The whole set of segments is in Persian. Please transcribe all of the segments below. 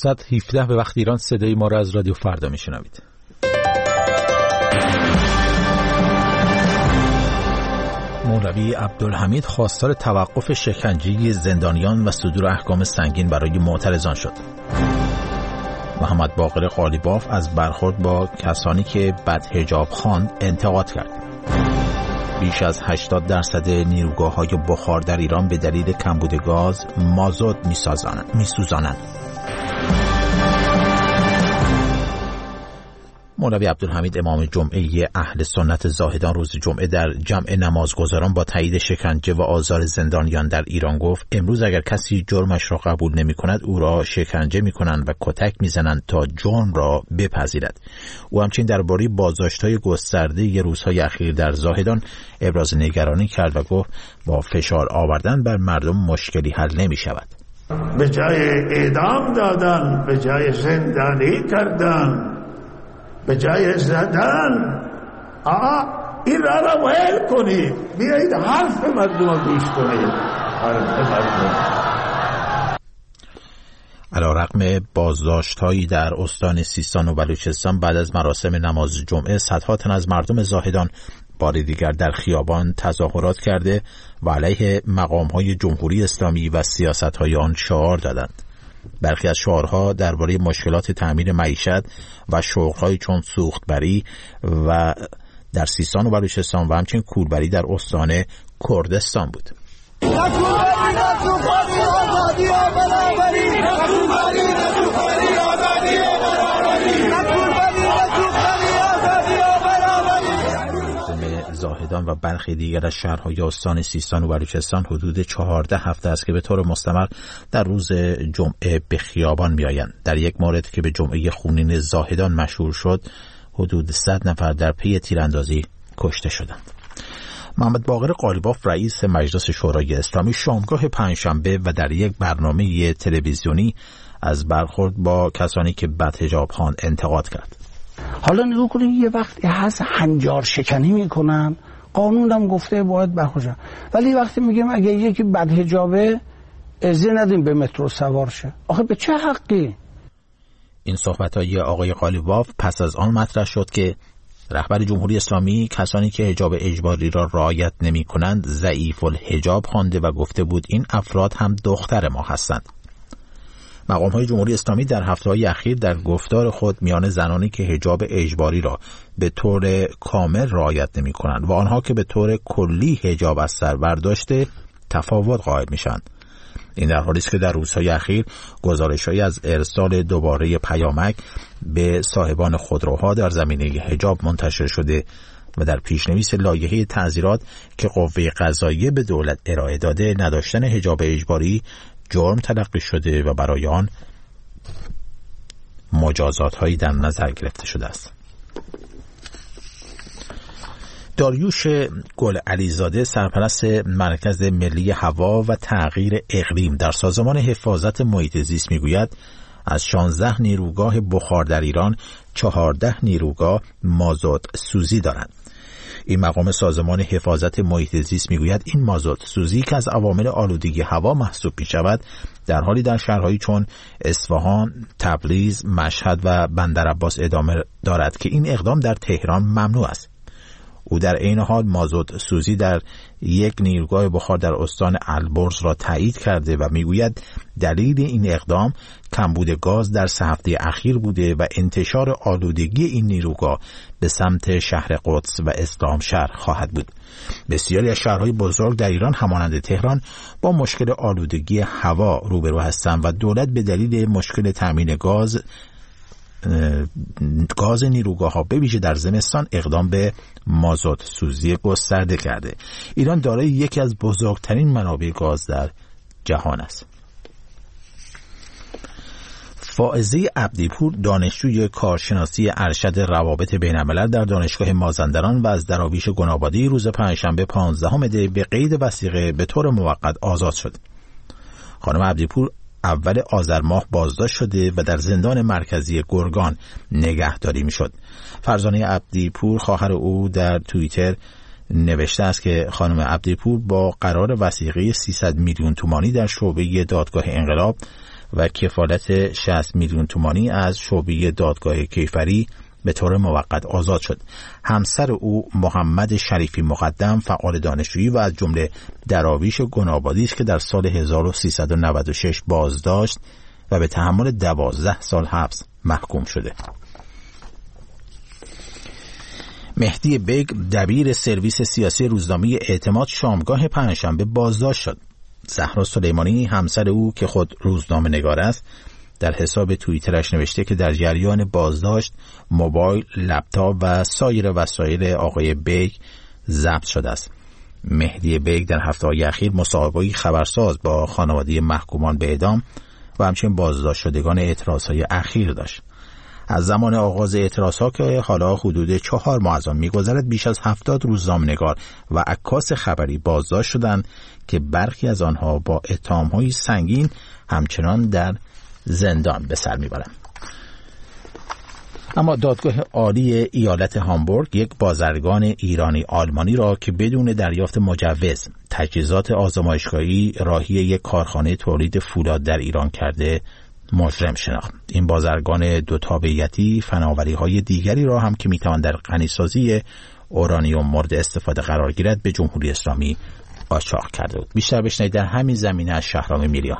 7:17 به وقت ایران صدای ما را از رادیو فردا میشنوید. مولوی عبدالحمید خواستار توقف شکنجه زندانیان و صدور احکام سنگین برای معترضان شد. محمد باقر قالیباف از برخورد با کسانی که بدحجاب خواند انتقاد کرد. بیش از 80% نیروگاه‌های بخار در ایران به دلیل کمبود گاز مازوت می‌سوزانند. مولوی عبدالحمید امام جمعه اهل سنت زاهدان روز جمعه در جمع نمازگزاران با تایید شکنجه و آزار زندانیان در ایران گفت امروز اگر کسی جرمش را قبول نمی کند او را شکنجه می کنند و کتک می زنند تا جرم را بپذیرد. او همچنین درباره بازداشت‌های گسترده روزهای اخیر در زاهدان ابراز نگرانی کرد و گفت با فشار آوردن بر مردم مشکلی حل نمی شود. به جای اعدام دادن، به جای زندانی کردن، به جای زدن، این را ویل کنید، بیایید حرف مردم رو گوش کنید. حرف مردم. علیرغم بازداشت‌هایی در استان سیستان و بلوچستان بعد از مراسم نماز جمعه، صدها تن از مردم زاهدان بار دیگر در خیابان تظاهرات کرده و علیه مقام‌های جمهوری اسلامی و سیاست‌های آن شعار دادند. برخی از شعارها درباره مشکلات تأمین معیشت و شغل‌های چون سوختبری و در سیستان و بلوچستان و همچنین کوربری در استان کردستان بود. زاهدان و برخی دیگر از شهرهای استان سیستان و بلوچستان حدود 14 هفته است که به طور مستمر در روز جمعه به خیابان می‌آیند. در یک مورد که به جمعه خونین زاهدان مشهور شد، حدود 100 نفر در پی تیراندازی کشته شدند. محمد باقر قالیباف رئیس مجلس شورای اسلامی شامگاه پنجشنبه و در یک برنامه تلویزیونی از برخورد با کسانی که بدحجاب خواند انتقاد کرد. حالا نگاه کنید، یه وقتی هست هنجار شکنی میکنن، قانونم گفته باید بخوشن، ولی وقتی میگیم اگه یکی بدحجابه اجازه ندیم به مترو سوار شه، آخه به چه حقی؟ این صحبت‌های آقای قالیباف پس از آن مطرح شد که رهبر جمهوری اسلامی کسانی که حجاب اجباری را رعایت نمی‌کنند ضعیف الحجاب خوانده و گفته بود این افراد هم دختر ما هستند. مقام‌های جمهوری اسلامی در هفته‌های اخیر در گفتار خود میان زنانی که حجاب اجباری را به طور کامل رعایت نمی‌کنند و آنها که به طور کلی حجاب از سر برداشته تفاوت قائل میشند. این در حالی است که در روزهای اخیر گزارش‌هایی از ارسال دوباره پیامک به صاحبان خودروها در زمینه حجاب منتشر شده و در پیشنویس لایحه تعزیرات که قوه قضاییه به دولت ارائه داده نداشتن حجاب اجباری جرم تلقی شده و برای آن مجازات‌هایی در نظر گرفته شده است. داریوش گل علیزاده سرپرست مرکز ملی هوا و تغییر اقلیم در سازمان حفاظت محیط زیست میگوید از 16 نیروگاه بخار در ایران 14 نیروگاه مازوت سوزی دارند. این مقام سازمان حفاظت محیط زیست میگوید این مازوت سوزی که از عوامل آلودگی هوا محسوب می شود در حالی در شهرهایی چون اصفهان، تبریز، مشهد و بندرعباس ادامه دارد که این اقدام در تهران ممنوع است. او در عین حال مازوت سوزی در یک نیروگاه بخار در استان البرز را تایید کرده و میگوید دلیل این اقدام کمبود گاز در 3 هفته اخیر بوده و انتشار آلودگی این نیروگاه به سمت شهر قدس و اسلام شهر خواهد بود. بسیاری از شهرهای بزرگ در ایران همانند تهران با مشکل آلودگی هوا روبرو هستند و دولت به دلیل مشکل تامین گاز نیروگاه‌ها به ویژه در زمستان اقدام به مازوت سوزی گسترده کرده. ایران دارای یکی از بزرگترین منابع گاز در جهان است. فائزه عبدیپور دانشجوی کارشناسی ارشد روابط بین‌الملل در دانشگاه مازندران و از دراویش گنابادی روز پنجشنبه 15 دی به قید وثیقه به طور موقت آزاد شد. خانم عبدیپور اول آذر ماه بازداشت شده و در زندان مرکزی گرگان نگهداری میشد. فرزانه عبدیپور خواهر او در توییتر نوشته است که خانم عبدیپور با قرار وثیقه 300 میلیون تومانی در شعبه دادگاه انقلاب و کفالت 60 میلیون تومانی از شعبه دادگاه کیفری به طور موقت آزاد شد. همسر او محمد شریفی مقدم فعال دانشجویی و از جمله دراویش گنابادی است که در سال 1396 بازداشت و به تحمل 12 سال حبس محکوم شده. مهدی بیگ دبیر سرویس سیاسی روزنامه اعتماد شامگاه پنجشنبه بازداشت شد. زهرا سلیمانی همسر او که خود روزنامه نگار است در حساب توییترش نوشته که در جریان بازداشت موبایل، لپتاپ و سایر وسایل آقای بیگ ضبط شده است. مهدی بیگ در هفته‌های اخیر مصاحبه‌ای خبرساز با خانواده محکومان به اعدام و همچنین بازداشت شدگان اعتراضهای اخیر داشت. از زمان آغاز اعتراضها که حالا حدود 4 ماه از آن می‌گذرد بیش از 70 روزنامه‌نگار و عکاس خبری بازداشت شدند که برخی از آنها با اتهام‌های سنگین همچنان در زندان به سر می‌برند. اما دادگاه عالی ایالت هامبورگ یک بازرگان ایرانی آلمانی را که بدون دریافت مجوز تجهیزات آزمایشگاهی راهی یک کارخانه تولید فولاد در ایران کرده مجرم شناخت. این بازرگان دو تابعیتی فناوری‌های دیگری را هم که می‌توان در غنیسازی اورانیوم مورد استفاده قرار گیرد به جمهوری اسلامی قاچاق کرده بود. بیشتر بشنوید در همین زمینه از شهرام میریان.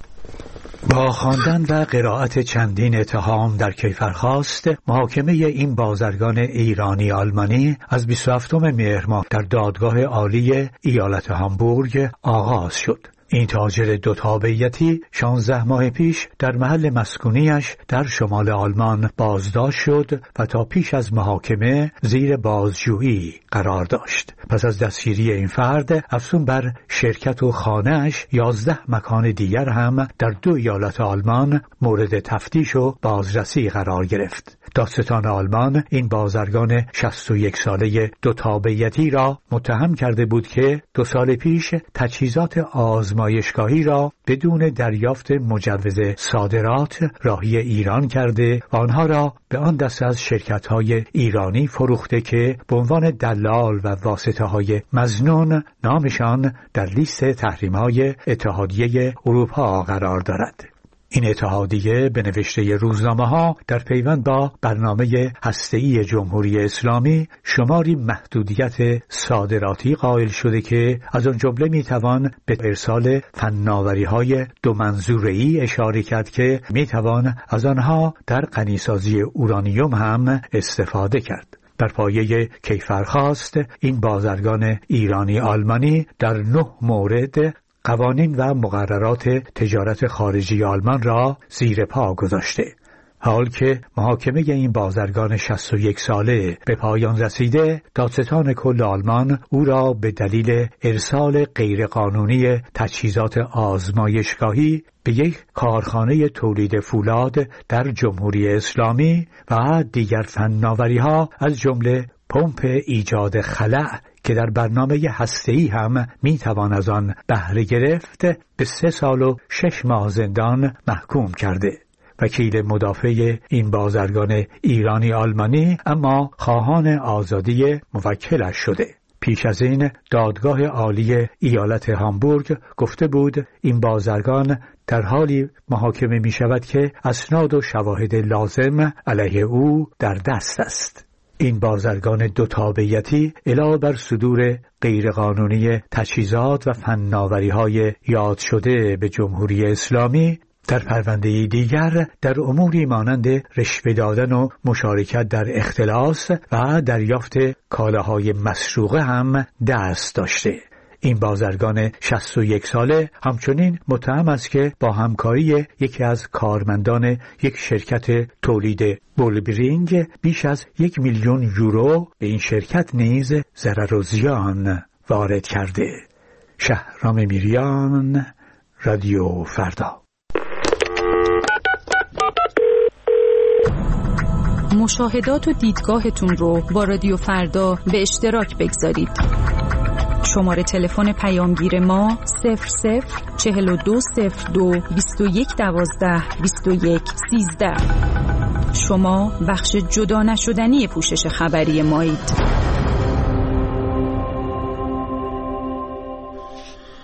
با خواندن و قرائت چندین اتهام در کیفرخواست، محاکمه این بازرگان ایرانی آلمانی از 27 مهر ماه در دادگاه عالی ایالت هامبورگ آغاز شد. این تاجر دو تابعیتی 16 ماه پیش در محل مسکونیش در شمال آلمان بازداشت شد و تا پیش از محاکمه زیر بازجویی قرار داشت. پس از دستگیری این فرد، افزون بر شرکت و خانه‌اش 11 مکان دیگر هم در 2 ایالت آلمان مورد تفتیش و بازرسی قرار گرفت. دادستان آلمان این بازرگان 61 ساله دو تابعیتی را متهم کرده بود که 2 سال پیش تجهیزات آزمایشگاهی را بدون دریافت مجوز صادرات راهی ایران کرده و آنها را به آن دسته از شرکت‌های ایرانی فروخته که به عنوان دلال و واسطه‌های مظنون نامشان در لیست تحریم‌های اتحادیه اروپا قرار دارد. این اتحادیه به نوشته روزنامه‌ها در پیوند با برنامه هسته‌ای جمهوری اسلامی شماری محدودیت صادراتی قائل شده که از آن جمله میتوان به ارسال فناوری‌های 2 منظوره‌ای اشاره کرد که میتوان از آنها در غنیسازی اورانیوم هم استفاده کرد. در پایه کیفرخواست این بازرگان ایرانی آلمانی در 9 مورد قوانین و مقررات تجارت خارجی آلمان را زیر پا گذاشته. حال که محاکمه این بازرگان 61 ساله به پایان رسیده، دادستان کل آلمان او را به دلیل ارسال غیرقانونی تجهیزات آزمایشگاهی به یک کارخانه تولید فولاد در جمهوری اسلامی و دیگر فناوری‌ها از جمله پمپ ایجاد خلأ که در برنامه هسته‌ای هم میتوان از آن بهره گرفت به 3 سال و 6 ماه زندان محکوم کرده. وکیل مدافع این بازرگان ایرانی آلمانی اما خواهان آزادی موکلش شده. پیش از این دادگاه عالی ایالت هامبورگ گفته بود این بازرگان در حالی محاکمه می شود که اسناد و شواهد لازم علیه او در دست است. این بازرگان دو تابعیتی علاوه بر صدور غیرقانونی تجهیزات و فناوری‌های یاد شده به جمهوری اسلامی، در پرونده دیگر در اموری مانند رشوه دادن و مشارکت در اختلاس و دریافت کالاهای مسروقه هم دست داشته. این بازرگان 61 ساله همچنین متهم است که با همکاری یکی از کارمندان یک شرکت تولید بولبرینگ بیش از 1 میلیون یورو به این شرکت نیز ضرر و زیان وارد کرده. شهرام میریان، رادیو فردا. مشاهدات و دیدگاهتون رو با رادیو فردا به اشتراک بگذارید. شماره تلفن پیامگیر ما 00420221122113. شما بخش جدا نشدنی پوشش خبری مایید.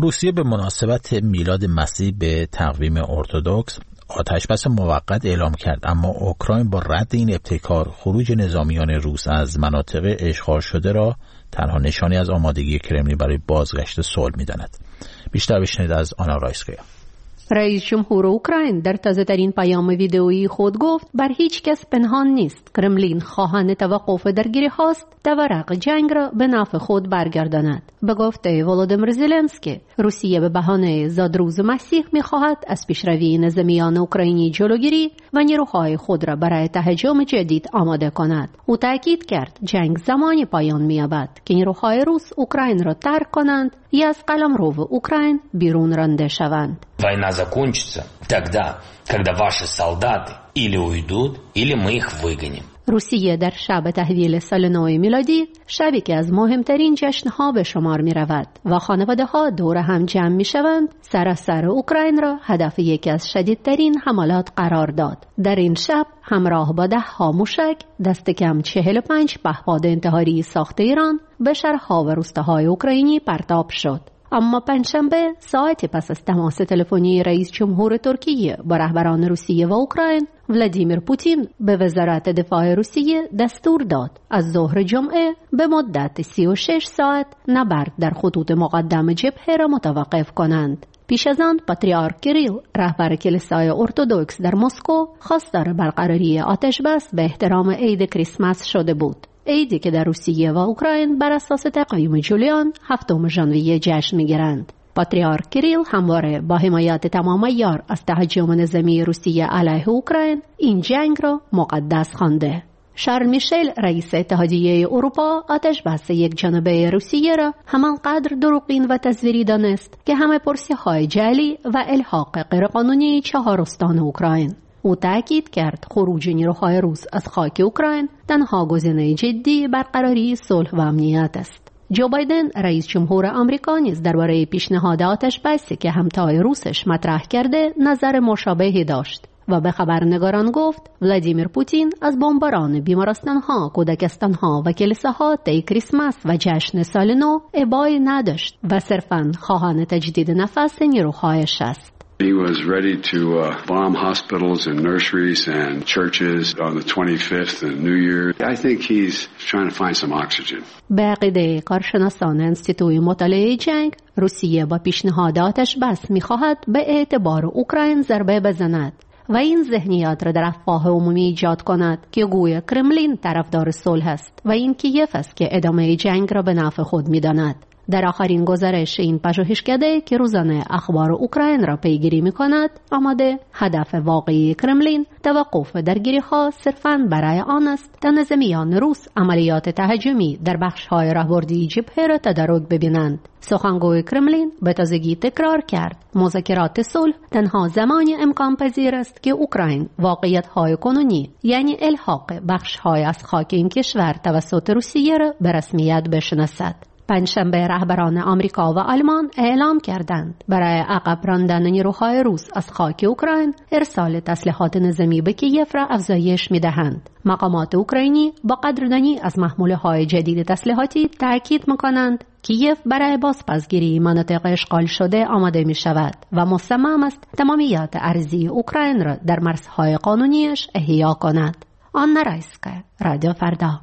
روسیه به مناسبت میلاد مسیح به تقویم ارتدوکس آتشبس موقت اعلام کرد، اما اوکراین با رد این ابتکار خروج نظامیان روس از مناطق اشغال شده را تنها نشانی از آمادگی کرملین برای بازگشت صلح می‌داند. بیشتر بشنوید از آنا رایسکیا. رئیس جمهور اوکراین در تازه‌ترین پیام ویدئویی خود گفت بر هیچ کس پنهان نیست کرملین خواهان توقف درگیری هاست تا ورق جنگ را به نفع خود برگرداند. به گفته ولودیمیر زلنسکی، روسیه به بهانه زادروز مسیح می‌خواهد از پیشروی نظامیان اوکراینی جلوگیری و نیروهای خود را برای تهاجم جدید آماده کند. او تاکید کرد جنگ زمانی پایان می‌یابد که نیروهای روس اوکراین را ترک کنند یا از قلمرو اوکراین بیرون رانده شوند. Война закончится тогда, когда ваши солдаты или уйдут, или мы их выгоним. روسیه در شب تحویل سال نو میلادی، شبی که از مهمترین جشن‌ها به شمار می‌رود و خانواده‌ها دور هم جمع می‌شوند، سراسر اوکراین را هدف یکی از شدیدترین حملات قرار داد. در این شب همراه با 10 موشک دست کم 45 پهپاد انتحاری ساخت ایران به شهرها و روستاهای اوکراینی پرتاب شد. اما پنجشنبه ساعتی پس از تماس تلفنی رئیس جمهور ترکیه با رهبران روسیه و اوکراین، ولادیمیر پوتین به وزارت دفاع روسیه دستور داد از ظهر جمعه به مدت 36 ساعت نبرد در خطوط مقدم جبهه را متوقف کنند. پیش از آن پاتریارک کریل، رهبر کلیسای ارتدوکس در مسکو، خواستار برقراری آتشبس به احترام عید کریسمس شده بود. عیدی که در روسیه و اوکراین بر اساس تقویم جولیان 7 ژانویه جشن می‌گیرند. پاتریارک کریل همواره با حمایت تمام عیار از تهاجم نظامی روسیه علیه اوکراین این جنگ را مقدس خوانده. شارل میشل، رئیس اتحادیه اروپا، آتشبس یک جانبه روسیه را همانقدر دروغین و تزویری دانست که همه پرسی‌های جعلی و الحاق غیرقانونی 4 استان اوکراین. او تاکید کرد خروج نیروهای روس از خاک اوکراین تنها گزینه جدی برقراری صلح و امنیت است. جو بایدن، رئیس جمهور آمریکا، نیز درباره پیشنهاد آتشبسی که همتای روسش مطرح کرده نظر مشابهی داشت و به خبرنگاران گفت ولادیمیر پوتین از بمباران بیمارستان‌ها، کودکستان‌ها و کلیساها طی کریسمس و جشن سال نو ابایی نداشت و صرفاً خواهان تجدید نفس نیروهایش است. He was ready to bomb hospitals and nurseries and churches on the 25th and New Year. I think he's trying to find some oxygen. به عقیده کارشناسان انستیتوی مطالعه جنگ، روسیه با پیشنهاد آتشبس می‌خواهد به اعتبار اوکراین ضربه بزند و این ذهنیت را در افواه عمومی ایجاد کند که گویا کرملین طرفدار صلح است و این کیف است که ادامه جنگ را به نفع خود می‌داند. در آخرین گزارش این پژوهشکده که روزانه اخبار اوکراین را پیگیری می‌کند، آمده هدف واقعی کرملین توقف درگیری‌ها صرفاً برای آن است تا نظامیان روس عملیات تهاجمی در بخش‌های راهبردی جبهه را تدارک ببینند. سخنگوی کرملین به تازگی تکرار کرد مذاکرات صلح تنها زمانی امکان پذیر است که اوکراین واقعیت‌های کنونی، یعنی الحاق بخش‌های از خاک این کشور توسط روسیه را به رسمیت بشناسد. پنجشنبه رهبران آمریکا و آلمان اعلام کردند برای عقب راندن نیروهای روس از خاک اوکراین ارسال تسلیحات نظامی به کیف را افزایش می‌دهند. مقامات اوکراینی با قدردانی از محموله‌های جدید تسلیحاتی تاکید می‌کنند کیف برای بازپسگیری مناطق اشغال شده آماده می‌شود و مصمم است تمامیت ارضی اوکراین را در مرزهای قانونیش احیا کند. آنا رایسکیا، رادیو فردا.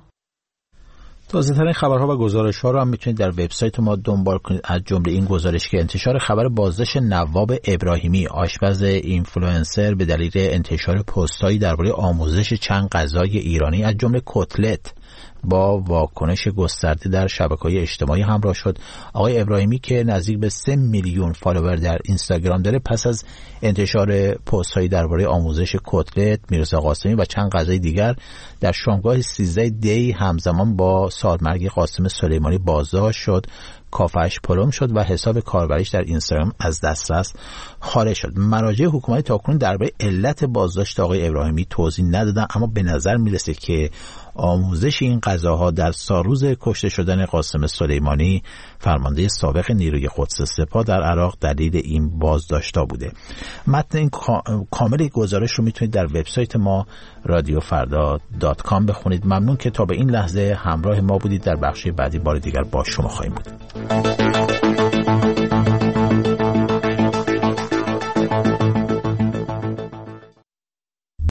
تازه‌ترین خبرها و گزارش‌ها رو هم میتونید در وبسایت ما دنبال کنید، از جمله این گزارش که انتشار خبر بازداشت نواب ابراهیمی، آشپز اینفلوئنسر، به دلیل انتشار پست‌هایی درباره آموزش چند غذای ایرانی از جمله کتلت با واکنش گسترده در شبکه‌های اجتماعی همراه شد. آقای ابراهیمی که نزدیک به 3 میلیون فالوور در اینستاگرام داره، پس از انتشار پست‌هایی درباره آموزش کتلت، میرزا قاسمی و چند غذای دیگر در شامگاه 13 دی همزمان با سالمرگ قاسم سلیمانی بازداشت شد، کافه‌اش پلم شد و حساب کاربریش در اینستاگرام از دسترس خارج شد. مراجع حکومتی تاکنون درباره علت بازداشت آقای ابراهیمی توضیح ندادن، اما به نظر میرسه که آموزش این غذاها در سالروز کشته شدن قاسم سلیمانی، فرمانده سابق نیروی قدس سپاه در عراق، دلیل این بازداشت‌ها بوده. متن این کامل گزارش رو میتونید در وبسایت ما radiofrda.com بخونید. ممنون که تا به این لحظه همراه ما بودید. در بخش بعدی بار دیگر با شما خواهیم بود.